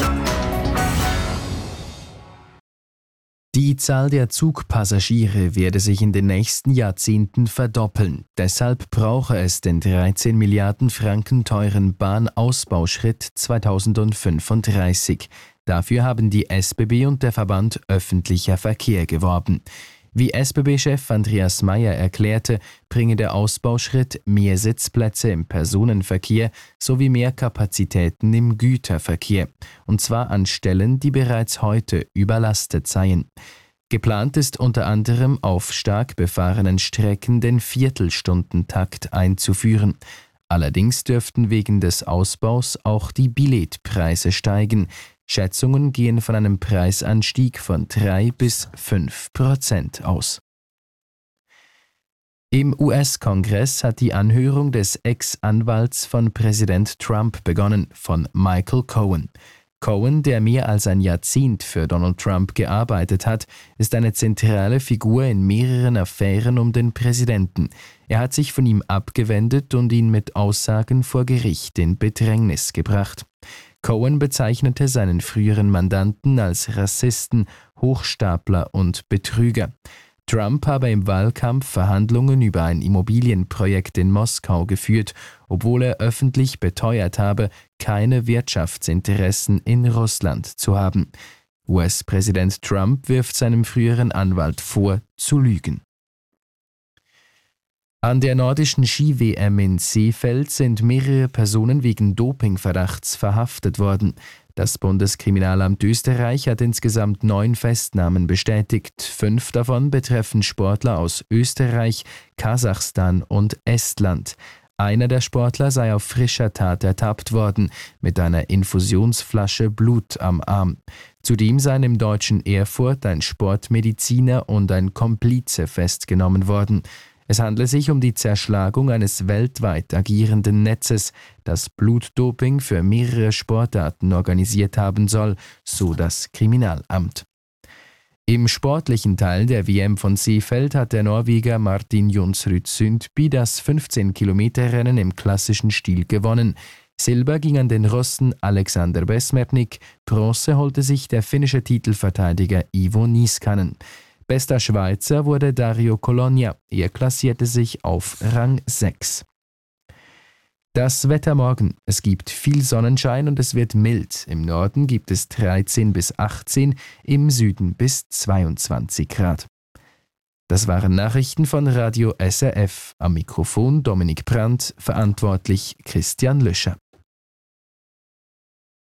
Die Zahl der Zugpassagiere werde sich in den nächsten Jahrzehnten verdoppeln. Deshalb brauche es den 13 Milliarden Franken teuren Bahnausbauschritt 2035. Dafür haben die SBB und der Verband Öffentlicher Verkehr geworben. Wie SBB-Chef Andreas Mayer erklärte, bringe der Ausbauschritt mehr Sitzplätze im Personenverkehr sowie mehr Kapazitäten im Güterverkehr, und zwar an Stellen, die bereits heute überlastet seien. Geplant ist unter anderem auf stark befahrenen Strecken den Viertelstundentakt einzuführen. Allerdings dürften wegen des Ausbaus auch die Billetpreise steigen. Schätzungen gehen von einem Preisanstieg von 3-5% aus. Im US-Kongress hat die Anhörung des Ex-Anwalts von Präsident Trump begonnen, von Michael Cohen. Cohen, der mehr als ein Jahrzehnt für Donald Trump gearbeitet hat, ist eine zentrale Figur in mehreren Affären um den Präsidenten. Er hat sich von ihm abgewendet und ihn mit Aussagen vor Gericht in Bedrängnis gebracht. Cohen bezeichnete seinen früheren Mandanten als Rassisten, Hochstapler und Betrüger. Trump habe im Wahlkampf Verhandlungen über ein Immobilienprojekt in Moskau geführt, obwohl er öffentlich beteuert habe, keine Wirtschaftsinteressen in Russland zu haben. US-Präsident Trump wirft seinem früheren Anwalt vor, zu lügen. An der nordischen Ski-WM in Seefeld sind mehrere Personen wegen Dopingverdachts verhaftet worden. Das Bundeskriminalamt Österreich hat insgesamt 9 Festnahmen bestätigt. 5 davon betreffen Sportler aus Österreich, Kasachstan und Estland. Einer der Sportler sei auf frischer Tat ertappt worden, mit einer Infusionsflasche Blut am Arm. Zudem seien im deutschen Erfurt ein Sportmediziner und ein Komplize festgenommen worden. Es handle sich um die Zerschlagung eines weltweit agierenden Netzes, das Blutdoping für mehrere Sportarten organisiert haben soll, so das Kriminalamt. Im sportlichen Teil der WM von Seefeld hat der Norweger Martin Jonsrud Sundby das 15-Kilometer-Rennen im klassischen Stil gewonnen. Silber ging an den Russen Alexander Besmernik, Bronze holte sich der finnische Titelverteidiger Ivo Niskanen. Bester Schweizer wurde Dario Colonia, er klassierte sich auf Rang 6. Das Wetter morgen: Es gibt viel Sonnenschein und es wird mild. Im Norden gibt es 13 bis 18, im Süden bis 22 Grad. Das waren Nachrichten von Radio SRF. Am Mikrofon Dominik Brandt, verantwortlich Christian Lüscher.